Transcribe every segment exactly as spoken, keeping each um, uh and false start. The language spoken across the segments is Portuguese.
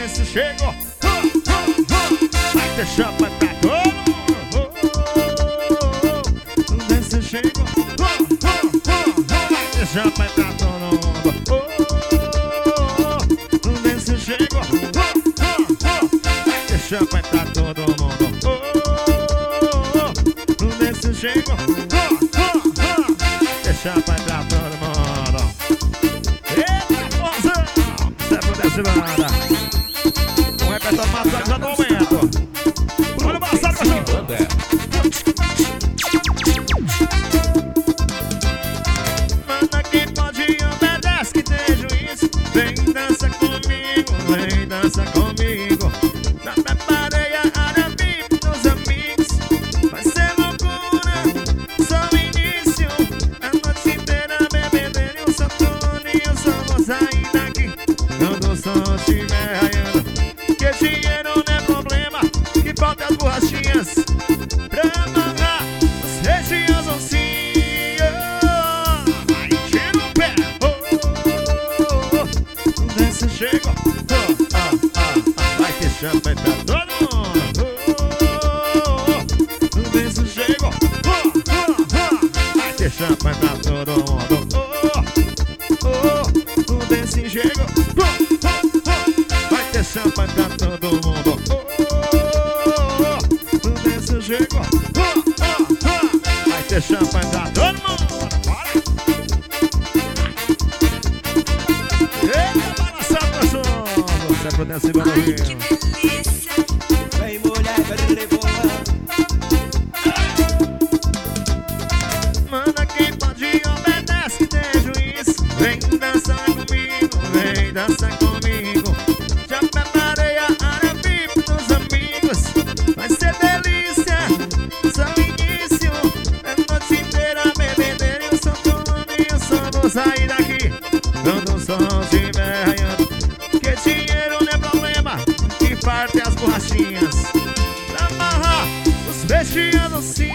desse chego, vai ter champanhe pra todo mundo. Desse chego, vai ter champanhe pra todo mundo. Desse chego, vai ter champanhe pra todo mundo. Desse chego, vai ter champanhe pra todo mundo. Eita, força! Se é por desse banda, o repertório mais tarde já no momento. Olha o Marcelo, cachorro! Manda quem pode e obedece que tem juízo. Vem dança comigo, vem dança comigo. Já preparei a área V I P dos amigos. Vai ser loucura, só o início. A noite inteira bebendo e o Saturno e eu só vou sair daqui quando o som estiver raiando. Que dinheiro não é problema, que falta as borrachinhas pra amarrar os regiões assim. Aí tira o pé, oh, oh, oh. Desse chego, oh, oh, oh, oh. Vai ter champanhe pra todo mundo. Oh, oh, desse chego, oh, oh, oh. Vai ter champanhe pra todo mundo. Oh, oh, desse chego, oh, oh, oh. Vai ter champanhe pra todo mundo. Oh, desse chego, oh, oh, oh. Vai ter champanhe pra todo mundo. Eita, balançado, cachorro! Você é prudência e bom rio. Vem mulher, vem rebolar. Manda quem pode e obedece que tem juízo. Vem dançar comigo, vem dançar comigo. Já preparei a área V I P dos amigos. Vai ser delícia, só o início. A noite inteira bebedeira e o som tomando e eu só vou sair daqui quando o som estiver raiando. Que dinheiro não é problema, que parte as borrachinhas pra amarrar os vestidos sim.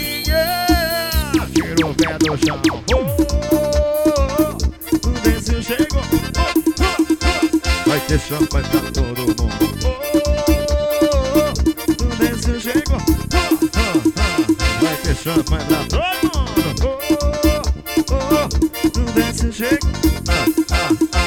Tira o pé do chão, oh, oh, desse chego, oh, oh, oh. Vai ter champanhe pra todo mundo. Oh, desse chego, oh, oh, oh. Vai ter champanhe pra todo mundo. Oh, oh, desse chego, ah, ah, ah.